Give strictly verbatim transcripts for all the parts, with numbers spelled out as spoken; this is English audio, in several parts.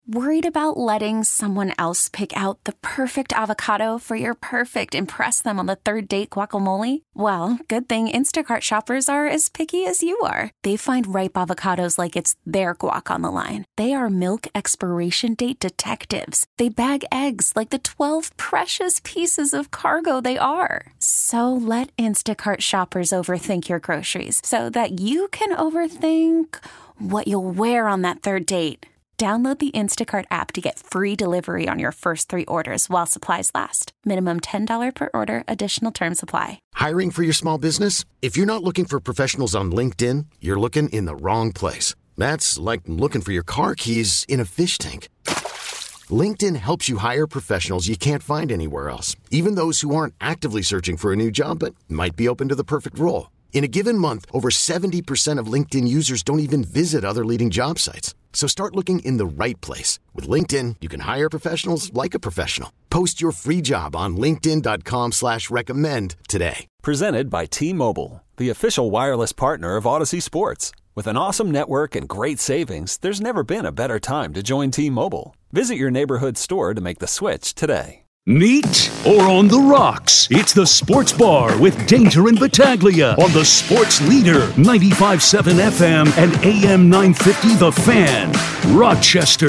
Worried about letting someone else pick out the perfect avocado for your perfect impress them on the third date guacamole? Well, good thing Instacart shoppers are as picky as you are. They find ripe avocados like it's their guac on the line. They are milk expiration date detectives. They bag eggs like the twelve precious pieces of cargo they are. So let Instacart shoppers overthink your groceries so that you can overthink what you'll wear on that third date. Download the Instacart app to get free delivery on your first three orders while supplies last. Minimum ten dollars per order. Additional terms apply. Hiring for your small business? If you're not looking for professionals on LinkedIn, you're looking in the wrong place. That's like looking for your car keys in a fish tank. LinkedIn helps you hire professionals you can't find anywhere else, even those who aren't actively searching for a new job but might be open to the perfect role. In a given month, over seventy percent of LinkedIn users don't even visit other leading job sites. So start looking in the right place. With LinkedIn, you can hire professionals like a professional. Post your free job on linkedin.com slash recommend today. Presented by T-Mobile, the official wireless partner of Odyssey Sports. With an awesome network and great savings, there's never been a better time to join T-Mobile. Visit your neighborhood store to make the switch today. Neat or on the rocks? It's the Sports Bar with Danger and Battaglia on the Sports Leader, ninety-five point seven F M and A M nine fifty The Fan, Rochester.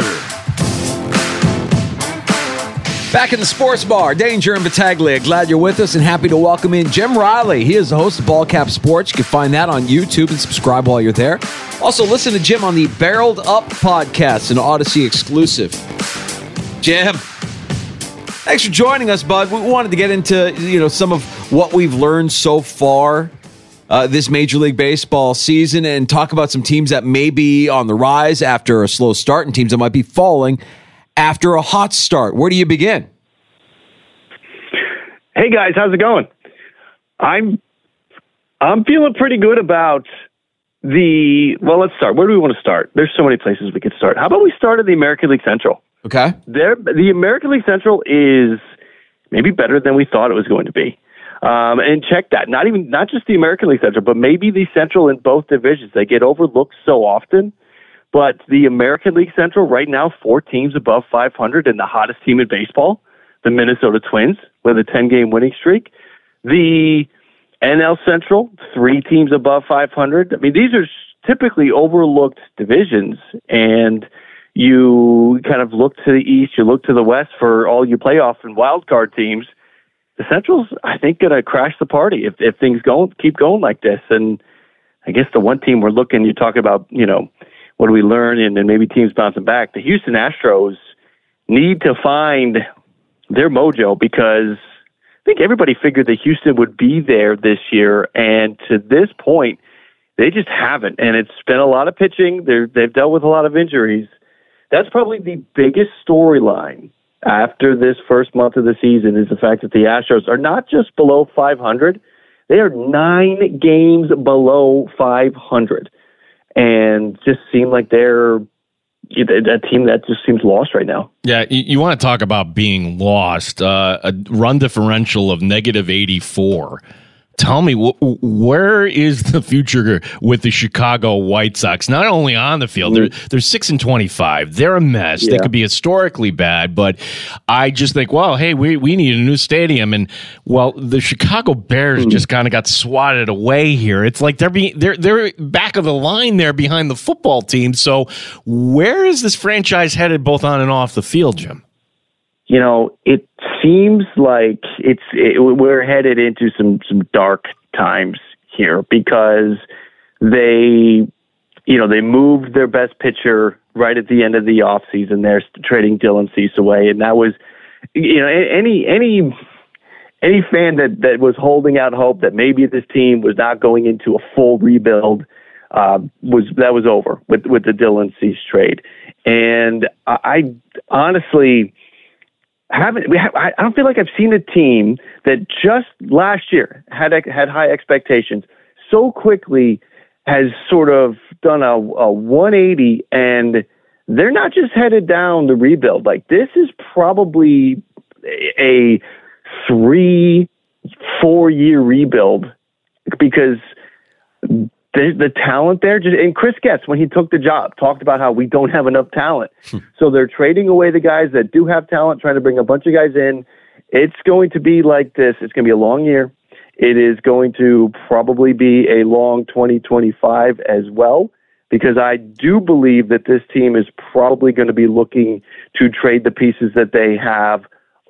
Back in the Sports Bar, Danger and Battaglia. Glad you're with us and happy to welcome in Jim Riley. He is the host of Ball Cap Sports. You can find that on YouTube and subscribe while you're there. Also, listen to Jim on the Barreled Up podcast, an Odyssey exclusive. Jim, thanks for joining us, bud. We wanted to get into, you know, some of what we've learned so far uh, this Major League Baseball season and talk about some teams that may be on the rise after a slow start and teams that might be falling after a hot start. Where do you begin? Hey, guys. How's it going? I'm I'm feeling pretty good about the, well, let's start. Where do we want to start? There's so many places we could start. How about we start at the American League Central? Okay. There, the American League Central is maybe better than we thought it was going to be. Um, and check that. Not even, not just the American League Central, but maybe the Central in both divisions. They get overlooked so often. But the American League Central right now, four teams above five hundred, and the hottest team in baseball, the Minnesota Twins, with a ten-game winning streak. The N L Central, three teams above five hundred. I mean, these are typically overlooked divisions, and you kind of look to the east, you look to the west for all your playoff and wild card teams. The Central's, I think, going to crash the party if if things go keep going like this. And I guess the one team we're looking, you talk about, you know, what do we learn, and, and maybe teams bouncing back. The Houston Astros need to find their mojo because I think everybody figured that Houston would be there this year, and to this point, they just haven't. And it's been a lot of pitching. They're, they've dealt with a lot of injuries. That's probably the biggest storyline after this first month of the season is the fact that the Astros are not just below five hundred, they are nine games below five hundred. And just seem like they're a team that just seems lost right now. Yeah, you, you want to talk about being lost. Uh, a run differential of negative eighty-four. Tell me, wh- where is the future with the Chicago White Sox? Not only on the field, they're, they're six and twenty-five. They're a mess. Yeah. They could be historically bad, but I just think, well, hey, we, we need a new stadium. And, well, the Chicago Bears mm-hmm. just kind of got swatted away here. It's like they're, being, they're, they're back of the line there behind the football team. So where is this franchise headed both on and off the field, Jim? You know, it seems like it's it, we're headed into some, some dark times here because they, you know, they moved their best pitcher right at the end of the offseason. They're trading Dylan Cease away, and that was, you know, any any any fan that, that was holding out hope that maybe this team was not going into a full rebuild uh, was that was over with with the Dylan Cease trade, and I, I honestly. Haven't we? Have, I don't feel like I've seen a team that just last year had had high expectations so quickly has sort of done a, a one eighty, and they're not just headed down the rebuild. Like this is probably a three, four year rebuild because the, the talent there. Just, and Chris Getz, when he took the job, talked about how we don't have enough talent. So they're trading away the guys that do have talent, trying to bring a bunch of guys in. It's going to be like this. It's going to be a long year. It is going to probably be a long twenty twenty-five as well, because I do believe that this team is probably going to be looking to trade the pieces that they have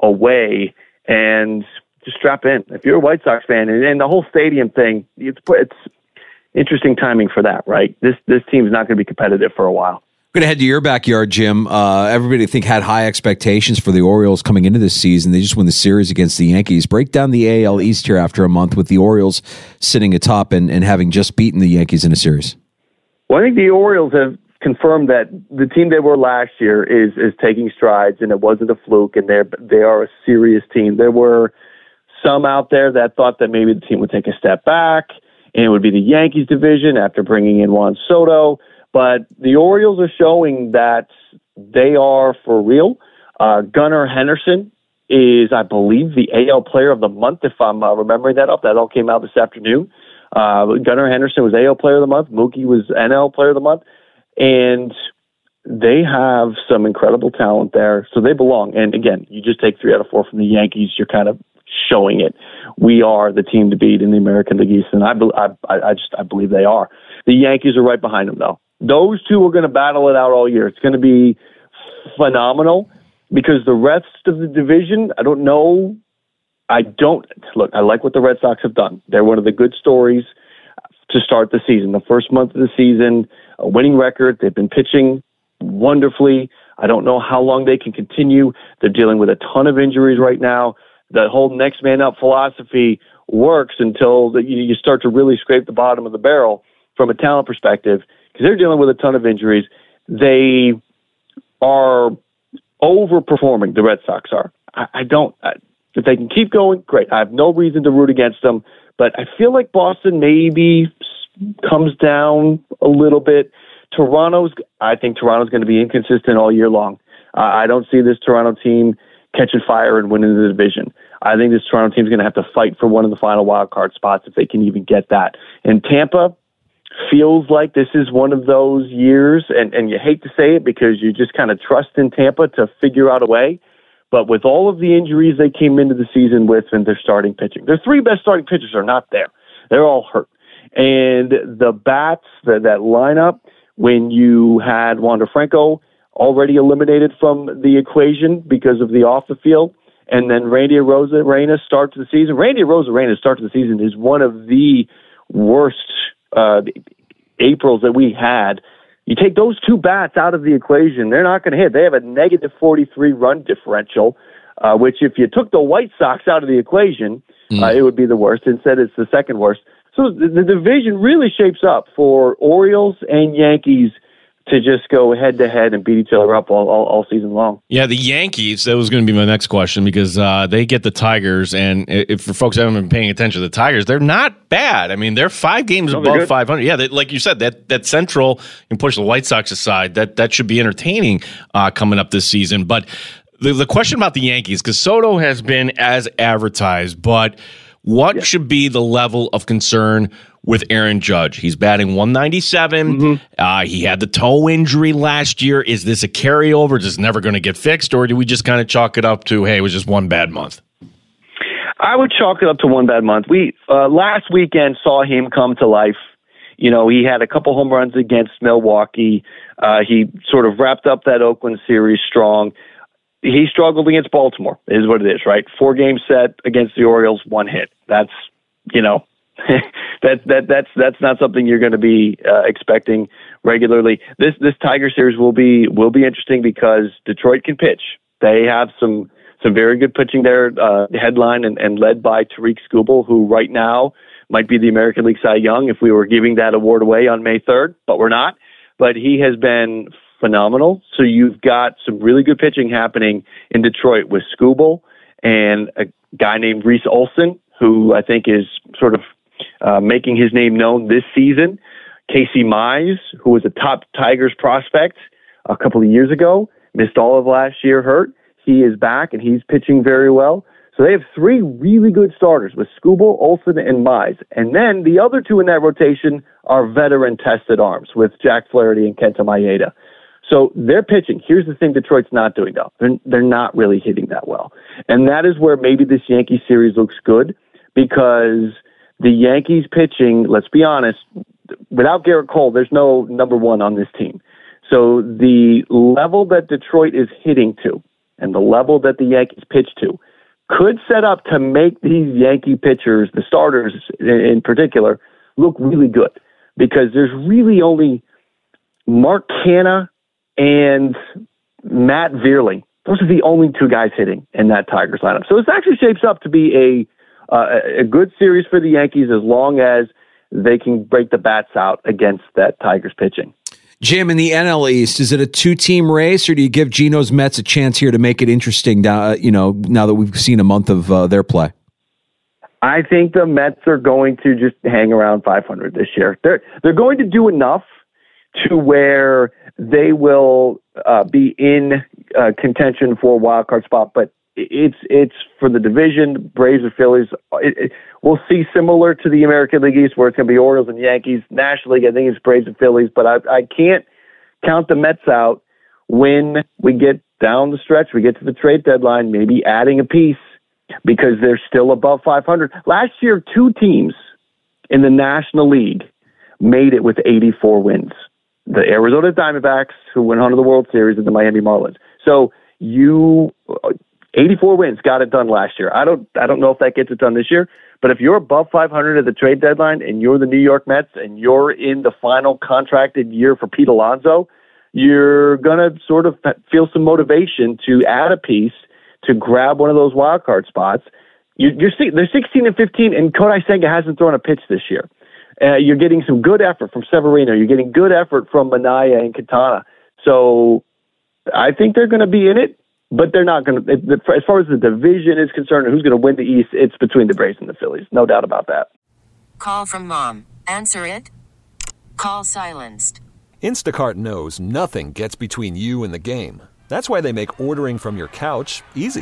away and just strap in. If you're a White Sox fan, and, and the whole stadium thing, it's, it's interesting timing for that, right? This this team's not going to be competitive for a while. We're going to head to your backyard, Jim. Uh, everybody, I think, had high expectations for the Orioles coming into this season. They just won the series against the Yankees. Break down the A L East here after a month with the Orioles sitting atop and, and having just beaten the Yankees in a series. Well, I think the Orioles have confirmed that the team they were last year is is taking strides, and it wasn't a fluke, and they're, they are a serious team. There were some out there that thought that maybe the team would take a step back, and it would be the Yankees division after bringing in Juan Soto. But the Orioles are showing that they are for real. Uh, Gunnar Henderson is, I believe, the A L Player of the Month, if I'm uh, remembering that up. That all came out this afternoon. Uh, Gunnar Henderson was A L Player of the Month. Mookie was N L Player of the Month. And they have some incredible talent there, so they belong. And again, you just take three out of four from the Yankees, you're kind of showing it. We are the team to beat in the American League East, and I, I, I just I believe they are. The Yankees are right behind them, though. Those two are going to battle it out all year. It's going to be phenomenal because the rest of the division, I don't know. I don't look. I like what the Red Sox have done. They're one of the good stories to start the season. The first month of the season, a winning record. They've been pitching wonderfully. I don't know how long they can continue. They're dealing with a ton of injuries right now. The whole next man up philosophy works until the, you start to really scrape the bottom of the barrel from a talent perspective, because they're dealing with a ton of injuries. They are overperforming, the Red Sox are. I, I don't, I, if they can keep going, great. I have no reason to root against them, but I feel like Boston maybe comes down a little bit. Toronto's, I think Toronto's going to be inconsistent all year long. Uh, I don't see this Toronto team catching fire and winning the division. I think this Toronto team is going to have to fight for one of the final wild card spots if they can even get that. And Tampa feels like this is one of those years, and, and you hate to say it because you just kind of trust in Tampa to figure out a way. But with all of the injuries they came into the season with and their starting pitching, their three best starting pitchers are not there. They're all hurt. And the bats, the, that lineup, when you had Wander Franco already eliminated from the equation because of the off the field, and then Randy Arozarena starts the season. Randy Arozarena starts the season is one of the worst uh, Aprils that we had. You take those two bats out of the equation, they're not going to hit. They have a negative forty-three run differential, uh, which if you took the White Sox out of the equation, mm. uh, it would be the worst. Instead, it's the second worst. So the, the division really shapes up for Orioles and Yankees to just go head-to-head and beat each other up all, all, all season long. Yeah, the Yankees, that was going to be my next question, because uh, they get the Tigers, and if for folks that haven't been paying attention to the Tigers, they're not bad. I mean, they're five games no, above five hundred. Yeah, they, like you said, that that Central, you can push the White Sox aside, that, that should be entertaining uh, coming up this season. But the, the question about the Yankees, because Soto has been as advertised, but what yeah. should be the level of concern with Aaron Judge? He's batting one ninety-seven. Mm-hmm. Uh, he had the toe injury last year. Is this a carryover? Is this never going to get fixed? Or do we just kind of chalk it up to, hey, it was just one bad month? I would chalk it up to one bad month. We uh, last weekend saw him come to life. You know, he had a couple home runs against Milwaukee. Uh, he sort of wrapped up that Oakland series strong. He struggled against Baltimore, is what it is, right? Four game set against the Orioles, one hit. That's, you know, that that that's that's not something you're going to be uh, expecting regularly. This this Tiger series will be will be interesting because Detroit can pitch. They have some some very good pitching there. Uh, headline and, and led by Tariq Skubal, who right now might be the American League Cy Young if we were giving that award away on May third, but we're not. But he has been phenomenal. So you've got some really good pitching happening in Detroit with Skubal and a guy named Reese Olson, who I think is sort of uh, making his name known this season. Casey Mize, who was a top Tigers prospect a couple of years ago, missed all of last year hurt. He is back and he's pitching very well. So they have three really good starters with Skubal, Olsen, and Mize. And then the other two in that rotation are veteran-tested arms with Jack Flaherty and Kenta Maeda. So they're pitching. Here's the thing Detroit's not doing, though. They're, they're not really hitting that well. And that is where maybe this Yankee series looks good, because the Yankees pitching, let's be honest, without Garrett Cole, there's no number one on this team. So the level that Detroit is hitting to and the level that the Yankees pitch to could set up to make these Yankee pitchers, the starters in particular, look really good, because there's really only Mark Canha and Matt Vierling. Those are the only two guys hitting in that Tigers lineup. So this actually shapes up to be a uh, a good series for the Yankees, as long as they can break the bats out against that Tigers pitching. Jim, in the N L East, is it a two-team race, or do you give Geno's Mets a chance here to make it interesting? Uh, you know, now that we've seen a month of uh, their play, I think the Mets are going to just hang around five hundred this year. They're they're going to do enough to where they will uh, be in uh, contention for a wild card spot, but it's it's for the division. Braves or Phillies. It, it, we'll see similar to the American League East, where it's going to be Orioles and Yankees. National League, I think it's Braves and Phillies, but I, I can't count the Mets out when we get down the stretch. We get to the trade deadline, maybe adding a piece, because they're still above five hundred. Last year, two teams in the National League made it with eighty-four wins. The Arizona Diamondbacks, who went on to the World Series, and the Miami Marlins. So you, eighty-four wins, got it done last year. I don't, I don't know if that gets it done this year, but if you're above five hundred at the trade deadline and you're the New York Mets and you're in the final contracted year for Pete Alonso, you're going to sort of feel some motivation to add a piece to grab one of those wild card spots. You, you're they're sixteen and fifteen, and Kodai Senga hasn't thrown a pitch this year. Uh, you're getting some good effort from Severino. You're getting good effort from Minaya and Quintana. So I think they're going to be in it, but they're not going to. As far as the division is concerned, who's going to win the East, it's between the Braves and the Phillies. No doubt about that. Call from mom. Answer it. Call silenced. Instacart knows nothing gets between you and the game. That's why they make ordering from your couch easy.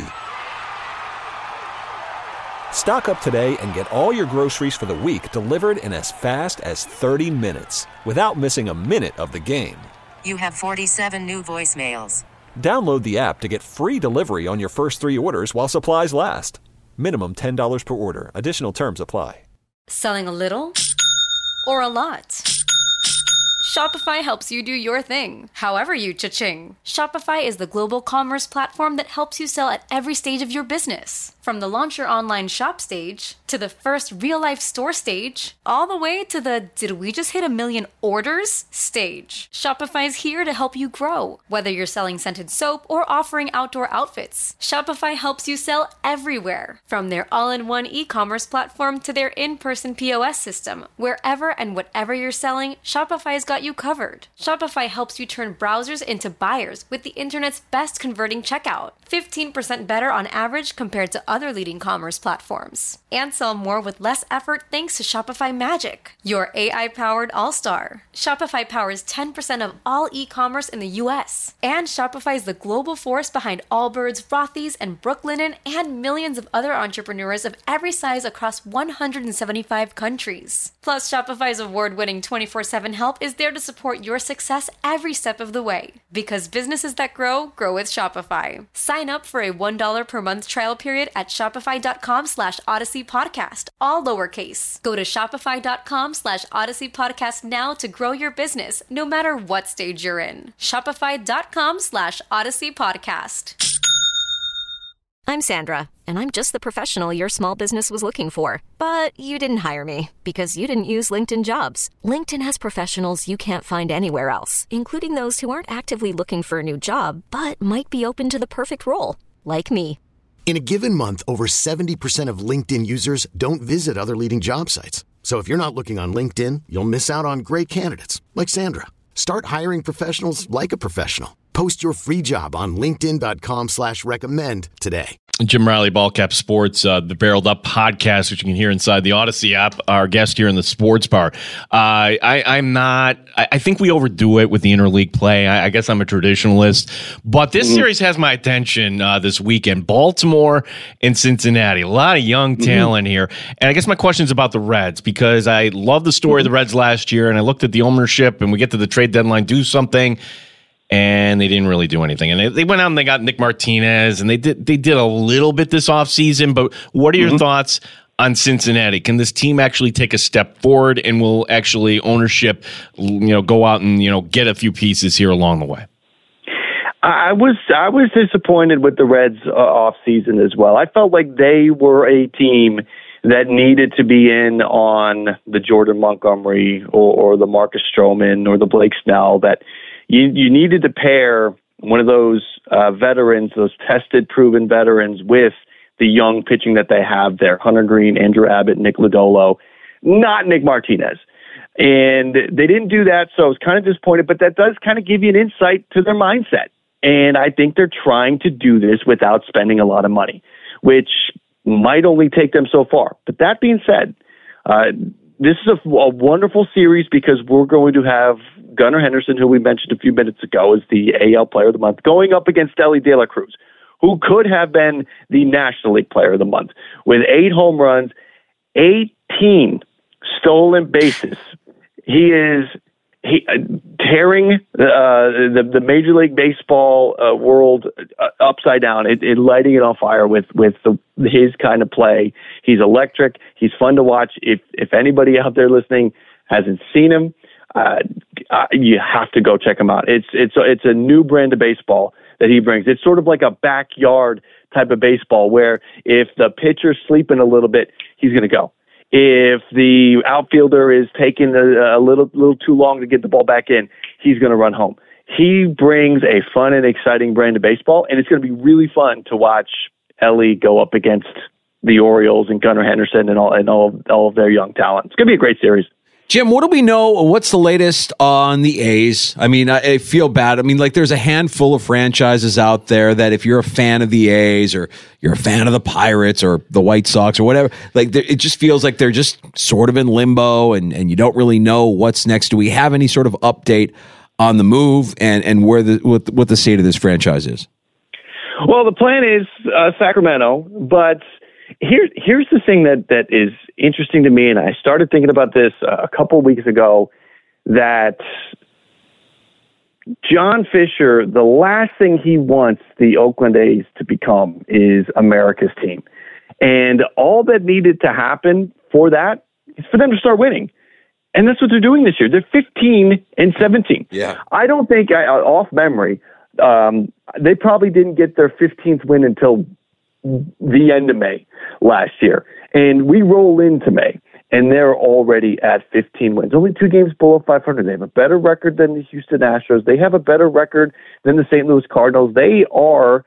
Stock up today and get all your groceries for the week delivered in as fast as thirty minutes without missing a minute of the game. You have forty-seven new voicemails. Download the app to get free delivery on your first three orders while supplies last. Minimum ten dollars per order. Additional terms apply. Selling a little or a lot? Shopify helps you do your thing, however you cha-ching. Shopify is the global commerce platform that helps you sell at every stage of your business. From the launch your online shop stage, to the first real-life store stage, all the way to the did we just hit a million orders stage. Shopify's here to help you grow. Whether you're selling scented soap or offering outdoor outfits, Shopify helps you sell everywhere. From their all-in-one e-commerce platform to their in-person P O S system, wherever and whatever you're selling, Shopify's got you covered. Shopify helps you turn browsers into buyers with the internet's best converting checkout. fifteen percent better on average compared to other leading commerce platforms. And sell more with less effort thanks to Shopify Magic, your A I-powered all-star. Shopify powers ten percent of all e-commerce in the U S. And Shopify is the global force behind Allbirds, Rothy's, and Brooklinen, and millions of other entrepreneurs of every size across one hundred seventy-five countries. Plus, Shopify's award-winning twenty-four seven help is there to support your success every step of the way. Because businesses that grow, grow with Shopify. Sign up for a one dollar per month trial period at shopify.com slash Odyssey Podcast, all lowercase. Go to shopify.com slash Odyssey Podcast now to grow your business, no matter what stage you're in. Shopify.com slash Odyssey Podcast. I'm Sandra, and I'm just the professional your small business was looking for. But you didn't hire me because you didn't use LinkedIn Jobs. LinkedIn has professionals you can't find anywhere else, including those who aren't actively looking for a new job, but might be open to the perfect role, like me. In a given month, over seventy percent of LinkedIn users don't visit other leading job sites. So if you're not looking on LinkedIn, you'll miss out on great candidates like Sandra. Start hiring professionals like a professional. Post your free job on linkedin.com slash recommend today. Jim Riley, Ballcap Sports, uh, the Barreled Up podcast, which you can hear inside the Odyssey app. Our guest here in the Sports Bar. Uh, I, I'm not. I, I think we overdo it with the interleague play. I, I guess I'm a traditionalist, but this mm-hmm. series has my attention uh, this weekend. Baltimore and Cincinnati. A lot of young talent mm-hmm. here, and I guess my question is about the Reds because I love the story mm-hmm. of the Reds last year, and I looked at the ownership, and we get to the trade deadline, do something. And they didn't really do anything. And they, they went out and they got Nick Martinez, and they did they did a little bit this offseason. But what are your mm-hmm. thoughts on Cincinnati? Can this team actually take a step forward, and will actually ownership, you know, go out and, you know, get a few pieces here along the way? I was I was disappointed with the Reds uh, offseason as well. I felt like they were a team that needed to be in on the Jordan Montgomery or, or the Marcus Stroman or the Blake Snell, that You you needed to pair one of those uh, veterans, those tested, proven veterans, with the young pitching that they have there. Hunter Green, Andrew Abbott, Nick Lodolo, not Nick Martinez. And they didn't do that, so I was kind of disappointed, but that does kind of give you an insight to their mindset. And I think they're trying to do this without spending a lot of money, which might only take them so far. But that being said, uh, this is a, a wonderful series because we're going to have Gunnar Henderson, who we mentioned a few minutes ago, is the A L Player of the Month, going up against Elly De La Cruz, who could have been the National League Player of the Month, with eight home runs, eighteen stolen bases. He is he uh, tearing uh, the the Major League Baseball uh, world uh, upside down, it, it lighting it on fire with with the, his kind of play. He's electric. He's fun to watch. If if anybody out there listening hasn't seen him, uh, uh, you have to go check him out. It's it's it's a new brand of baseball that he brings. It's sort of like a backyard type of baseball where if the pitcher's sleeping a little bit, he's going to go. If the outfielder is taking a, a little little too long to get the ball back in, he's going to run home. He brings a fun and exciting brand of baseball, and it's going to be really fun to watch Elly go up against the Orioles and Gunnar Henderson and all and all, all of their young talent. It's going to be a great series. Jim, what do we know? What's the latest on the A's? I mean, I, I feel bad. I mean, like, there's a handful of franchises out there that if you're a fan of the A's or you're a fan of the Pirates or the White Sox or whatever, like, it just feels like they're just sort of in limbo and, and you don't really know what's next. Do we have any sort of update on the move and, and where the what, what the state of this franchise is? Well, the plan is uh, Sacramento, but Here, here's the thing that, that is interesting to me, and I started thinking about this uh, a couple of weeks ago, that John Fisher, the last thing he wants the Oakland A's to become is America's team. And all that needed to happen for that is for them to start winning. And that's what they're doing this year. They're fifteen and seventeen. Yeah. I don't think, I, off memory, um, they probably didn't get their fifteenth win until the end of May last year. And we roll into May, and they're already at fifteen wins. Only two games below five hundred. They have a better record than the Houston Astros. They have a better record than the Saint Louis Cardinals. They are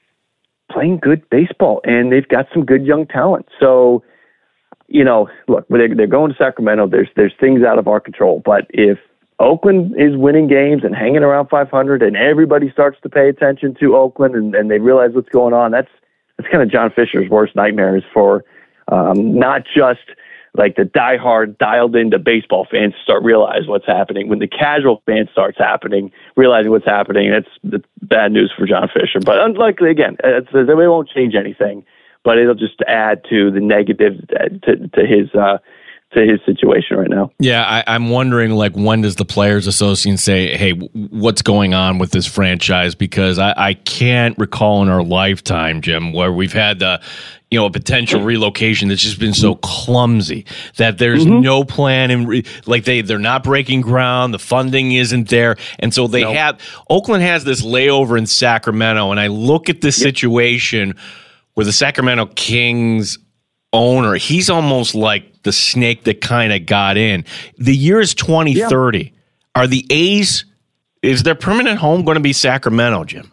playing good baseball, and they've got some good young talent. So, you know, look, they're, they're going to Sacramento. There's, there's things out of our control. But if Oakland is winning games and hanging around five hundred and everybody starts to pay attention to Oakland and, and they realize what's going on, that's That's kind of John Fisher's worst nightmares for um, not just like the diehard, dialed-into baseball fans start realize what's happening. When the casual fan starts happening, realizing what's happening, that's the bad news for John Fisher. But unlikely, again, it's, it won't change anything, but it'll just add to the negative to, to his uh, to his situation right now. Yeah, I, I'm wondering, like, when does the Players Association say, hey, what's going on with this franchise? Because I, I can't recall in our lifetime, Jim, where we've had the, you know, a potential relocation that's just been so clumsy that there's mm-hmm. no plan. And re- like they, they're not breaking ground. The funding isn't there. And so they nope. have, Oakland has this layover in Sacramento. And I look at this yep. situation where the Sacramento Kings owner, he's almost like the snake that kind of got in. The year is twenty thirty. Yeah. Are the A's, is their permanent home going to be Sacramento, Jim?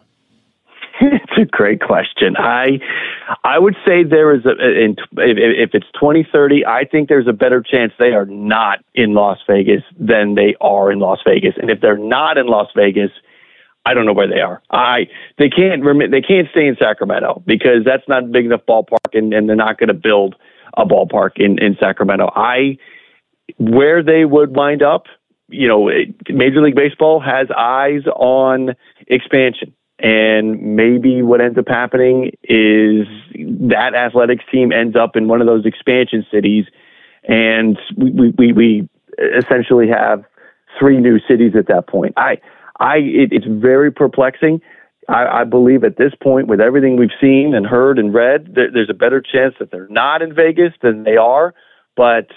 It's a great question. I I would say there is a, in, if, if it's twenty thirty, I think there's a better chance they are not in Las Vegas than they are in Las Vegas. And if they're not in Las Vegas, I don't know where they are. I they can't rem- they can't stay in Sacramento because that's not a big enough ballpark, and, and they're not going to build a ballpark in, in Sacramento. I where they would wind up, you know, Major League Baseball has eyes on expansion, and maybe what ends up happening is that athletics team ends up in one of those expansion cities, and we we, we essentially have three new cities at that point. I. I it, it's very perplexing. I, I believe at this point, with everything we've seen and heard and read, there, there's a better chance that they're not in Vegas than they are. But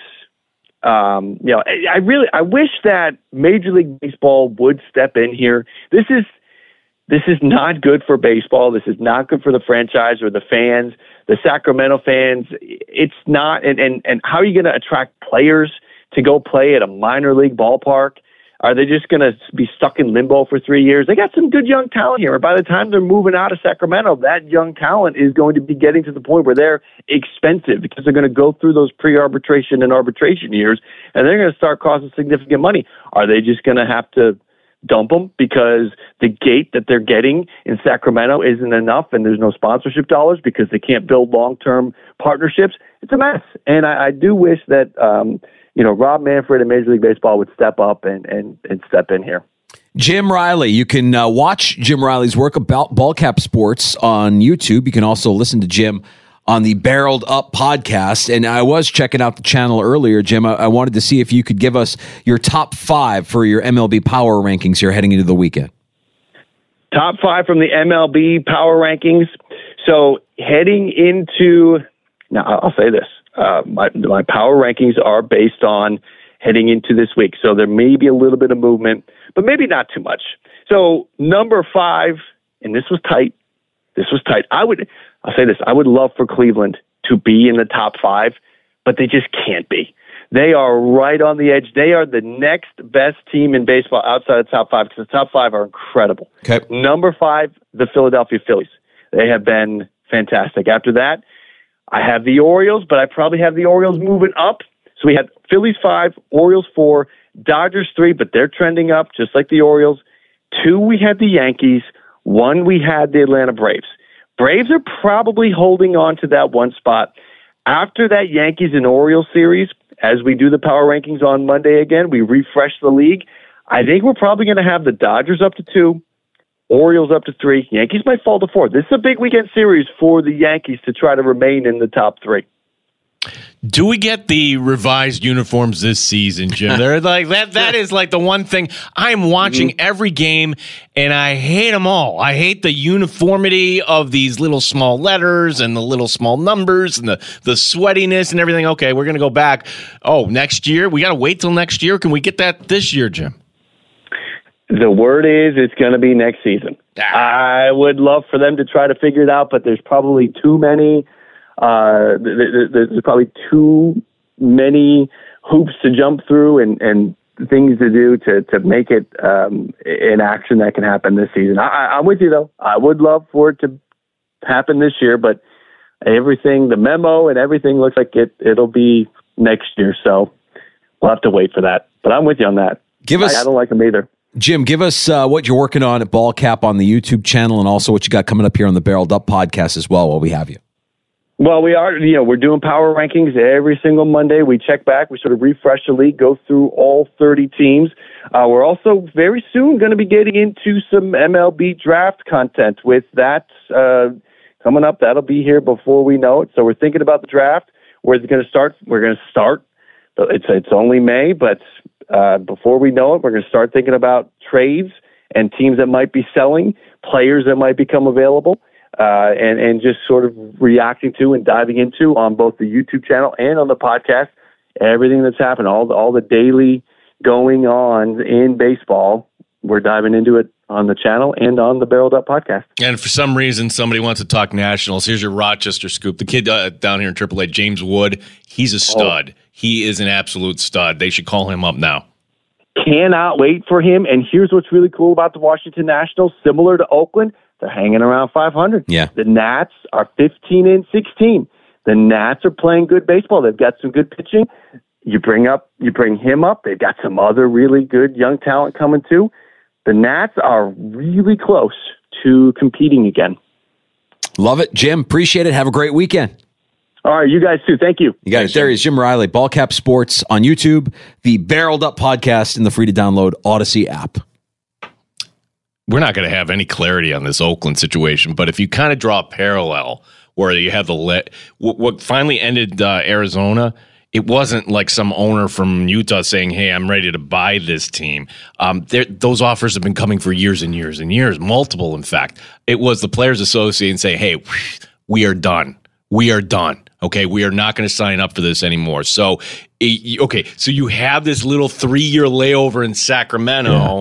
um, you know, I, I really I wish that Major League Baseball would step in here. This is this is not good for baseball. This is not good for the franchise or the fans, the Sacramento fans. It's not. And and, and how are you going to attract players to go play at a minor league ballpark? Are they just going to be stuck in limbo for three years? They got some good young talent here. And by the time they're moving out of Sacramento, that young talent is going to be getting to the point where they're expensive because they're going to go through those pre-arbitration and arbitration years, and they're going to start costing significant money. Are they just going to have to dump them because the gate that they're getting in Sacramento isn't enough and there's no sponsorship dollars because they can't build long-term partnerships? It's a mess. And I, I do wish that um, – you know, Rob Manfred and Major League Baseball would step up and, and, and step in here. Jim Riley. You can uh, watch Jim Riley's work about Ballcap Sports on YouTube. You can also listen to Jim on the Barreled Up podcast. And I was checking out the channel earlier, Jim. I, I wanted to see if you could give us your top five for your M L B power rankings here heading into the weekend. Top five from the M L B power rankings. So heading into, now I'll say this. Uh, my, my power rankings are based on heading into this week. So there may be a little bit of movement, but maybe not too much. So number five, and this was tight. This was tight. I would, I'll say this. I would love for Cleveland to be in the top five, but they just can't be. They are right on the edge. They are the next best team in baseball outside of the top five because the top five are incredible. Okay. Number five, the Philadelphia Phillies. They have been fantastic. After that, I have the Orioles, but I probably have the Orioles moving up. So we had Phillies five, Orioles four, Dodgers three, but they're trending up just like the Orioles. Two, we had the Yankees. One, we had the Atlanta Braves. Braves are probably holding on to that one spot. After that Yankees and Orioles series, as we do the power rankings on Monday again, we refresh the league. I think we're probably going to have the Dodgers up to two, Orioles up to three. Yankees might fall to four. This is a big weekend series for the Yankees to try to remain in the top three. Do we get the revised uniforms this season, Jim? They're like that. That is like the one thing I'm watching mm-hmm. every game, and I hate them all. I hate the uniformity of these little small letters and the little small numbers and the the sweatiness and everything. Okay, we're gonna go back. Oh, next year we got to wait till next year. Can we get that this year, Jim? The word is it's going to be next season. I would love for them to try to figure it out, but there's probably too many. Uh, there's probably too many hoops to jump through and, and things to do to to make it um, an action that can happen this season. I, I'm with you though. I would love for it to happen this year, but everything, the memo and everything looks like it it'll be next year. So we'll have to wait for that. But I'm with you on that. Give us. I, I don't like them either. Jim, give us uh, what you're working on at Ballcap on the YouTube channel and also what you got coming up here on the Barreled Up podcast as well while we have you. Well, we are, you know, we're doing power rankings every single Monday. We check back, we sort of refresh the league, go through all thirty teams. Uh, we're also very soon going to be getting into some M L B draft content with that uh, coming up. That'll be here before we know it. So we're thinking about the draft. Where's it going to start? We're going to start. It's, it's only May, but uh, before we know it, we're going to start thinking about trades and teams that might be selling, players that might become available. Uh, and, and just sort of reacting to and diving into on both the YouTube channel and on the podcast, everything that's happened, all the, all the daily going on in baseball, we're diving into it on the channel and on the Barreled Up podcast. And for some reason, somebody wants to talk Nationals. Here's your Rochester scoop. The kid uh, down here in triple A, James Wood, he's a stud. Oh. He is an absolute stud. They should call him up now. Cannot wait for him. And here's what's really cool about the Washington Nationals, similar to Oakland, they're hanging around five hundred. Yeah. The Nats are fifteen and sixteen. The Nats are playing good baseball. They've got some good pitching. You bring up, you bring him up. They've got some other really good young talent coming too. the Nats are really close to competing again. Love it. Jim, appreciate it. Have a great weekend. All right, you guys too. Thank you. You got it. There he is, Jim Riley, Ballcap Sports on YouTube, the Barreled Up podcast, and the free-to-download Odyssey app. We're not going to have any clarity on this Oakland situation, but if you kind of draw a parallel where you have the let, what finally ended uh, Arizona, it wasn't like some owner from Utah saying, hey, I'm ready to buy this team. Um, those offers have been coming for years and years and years, multiple, in fact. It was the Players Association saying, hey, we are done. We are done. Okay, we are not going to sign up for this anymore. So, okay, so you have this little three-year layover in Sacramento, yeah.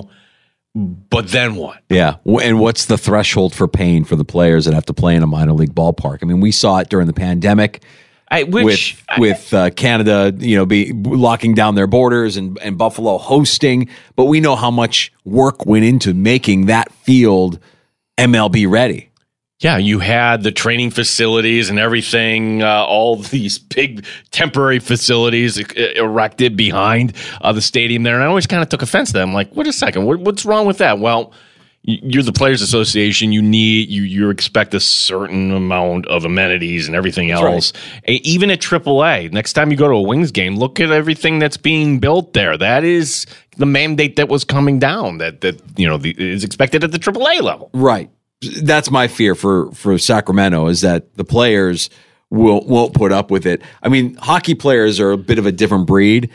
But then what? Yeah, and what's the threshold for paying for the players that have to play in a minor league ballpark? I mean, we saw it during the pandemic. I, which, with with uh, Canada, you know, be locking down their borders and, and Buffalo hosting, but we know how much work went into making that field M L B ready. Yeah, you had the training facilities and everything, uh, all these big temporary facilities erected behind uh, the stadium there. And I always kind of took offense to that. I'm like, wait a second, what, what's wrong with that? Well, you're the Players Association. You need you you expect a certain amount of amenities and everything else. Right. Even at triple A, next time you go to a Wings game, look at everything that's being built there. That is the mandate that was coming down. That that you know the, is expected at the triple A level. Right. That's my fear for for Sacramento, is that the players will won't put up with it. I mean, hockey players are a bit of a different breed.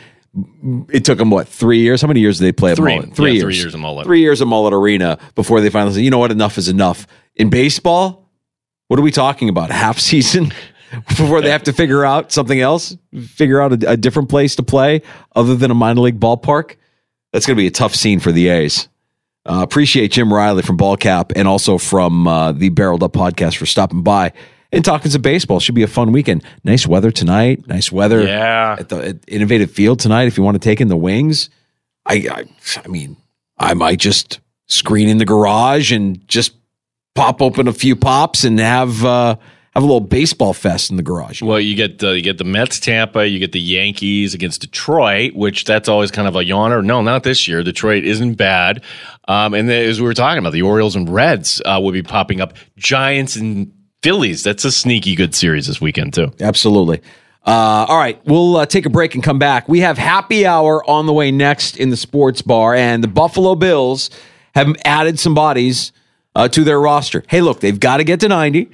It took them, what, three years? How many years did they play at three. Mullet? Three yeah, years. Three years at Mullet. Three years at Mullet Arena before they finally said, you know what, enough is enough. In baseball, what are we talking about? Half season before they have to figure out something else? Figure out a, a different place to play other than a minor league ballpark? That's going to be a tough scene for the A's. Uh, appreciate Jim Riley from Ballcap and also from uh, the Barreled Up podcast for stopping by and talking some baseball. Should be a fun weekend. Nice weather tonight. Nice weather yeah. at the at Innovative Field tonight. If you want to take in the Wings, I, I, I mean, I might just screen in the garage and just pop open a few pops and have uh, have a little baseball fest in the garage. Well, you get the you get the Mets, Tampa, you get the Yankees against Detroit, which that's always kind of a yawner. No, not this year. Detroit isn't bad. Um, and then, as we were talking about, the Orioles and Reds uh, will be popping up. Giants and Phillies. That's a sneaky good series this weekend, too. Absolutely. Uh, all right, we'll uh, take a break and come back. We have happy hour on the way next in the sports bar, and the Buffalo Bills have added some bodies uh, to their roster. Hey, look, they've got to get to ninety.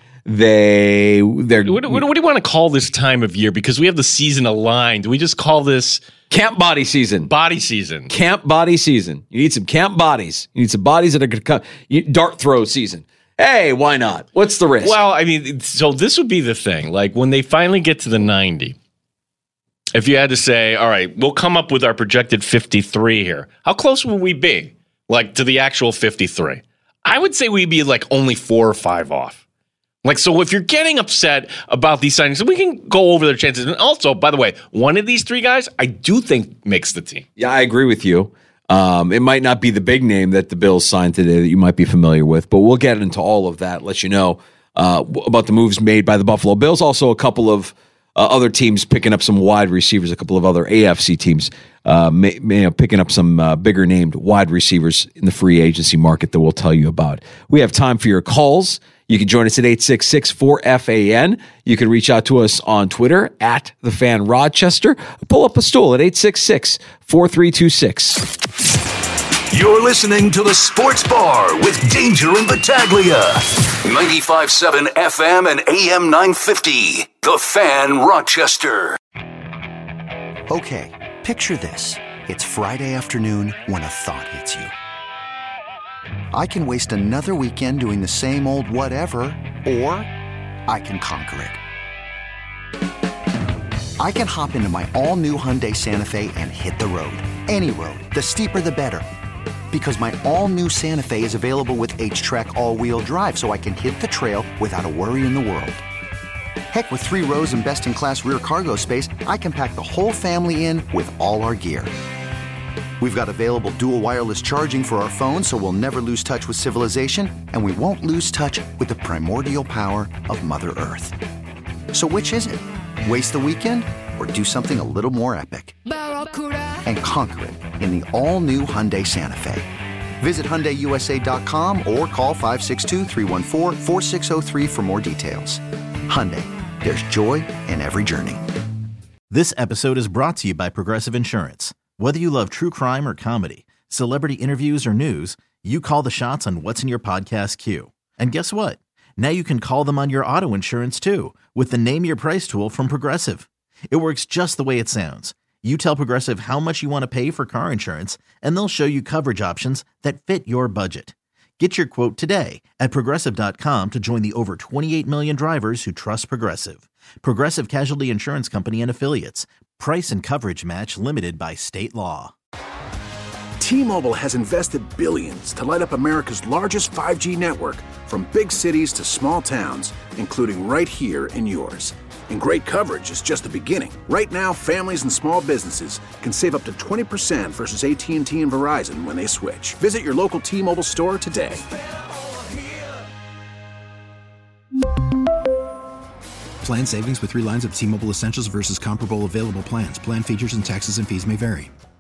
They, they're. What, what, what do you want to call this time of year? Because we have the season aligned. Do we just call this camp body season? Body season. Camp body season. You need some camp bodies. You need some bodies that are going to come. You, dart throw season. Hey, why not? What's the risk? Well, I mean, so this would be the thing. Like when they finally get to the ninety, if you had to say, all right, we'll come up with our projected fifty-three here, how close would we be, like, to the actual fifty-three? I would say we'd be like only four or five off. Like, so if you're getting upset about these signings, we can go over their chances. And also, by the way, one of these three guys, I do think makes the team. Yeah, I agree with you. Um, it might not be the big name that the Bills signed today that you might be familiar with, but we'll get into all of that, let you know uh, about the moves made by the Buffalo Bills. Also, a couple of uh, other teams picking up some wide receivers, a couple of other A F C teams uh, may, may, picking up some uh, bigger named wide receivers in the free agency market that we'll tell you about. We have time for your calls. You can join us at eight six six four F A N. You can reach out to us on Twitter at The Fan Rochester. Pull up a stool at eight six six four three two six. You're listening to The Sports Bar with Danger and Battaglia. ninety-five point seven F M and A M nine fifty. The Fan Rochester. Okay, picture this. It's Friday afternoon when a thought hits you. I can waste another weekend doing the same old whatever, or I can conquer it. I can hop into my all-new Hyundai Santa Fe and hit the road. Any road. The steeper, the better. Because my all-new Santa Fe is available with H-Track all-wheel drive, so I can hit the trail without a worry in the world. Heck, with three rows and best-in-class rear cargo space, I can pack the whole family in with all our gear. We've got available dual wireless charging for our phones, so we'll never lose touch with civilization, and we won't lose touch with the primordial power of Mother Earth. So which is it? Waste the weekend or do something a little more epic? And conquer it in the all-new Hyundai Santa Fe. Visit Hyundai U S A dot com or call five six two, three one four, four six zero three for more details. Hyundai, there's joy in every journey. This episode is brought to you by Progressive Insurance. Whether you love true crime or comedy, celebrity interviews or news, you call the shots on what's in your podcast queue. And guess what? Now you can call them on your auto insurance too with the Name Your Price tool from Progressive. It works just the way it sounds. You tell Progressive how much you want to pay for car insurance, and they'll show you coverage options that fit your budget. Get your quote today at Progressive dot com to join the over twenty-eight million drivers who trust Progressive. Progressive Casualty Insurance Company and Affiliates. Price and coverage match limited by state law. T-Mobile has invested billions to light up America's largest five G network, from big cities to small towns, including right here in yours. And great coverage is just the beginning. Right now, families and small businesses can save up to twenty percent versus A T and T and Verizon when they switch. Visit your local T-Mobile store today. Plan savings with three lines of T-Mobile Essentials versus comparable available plans. Plan features and taxes and fees may vary.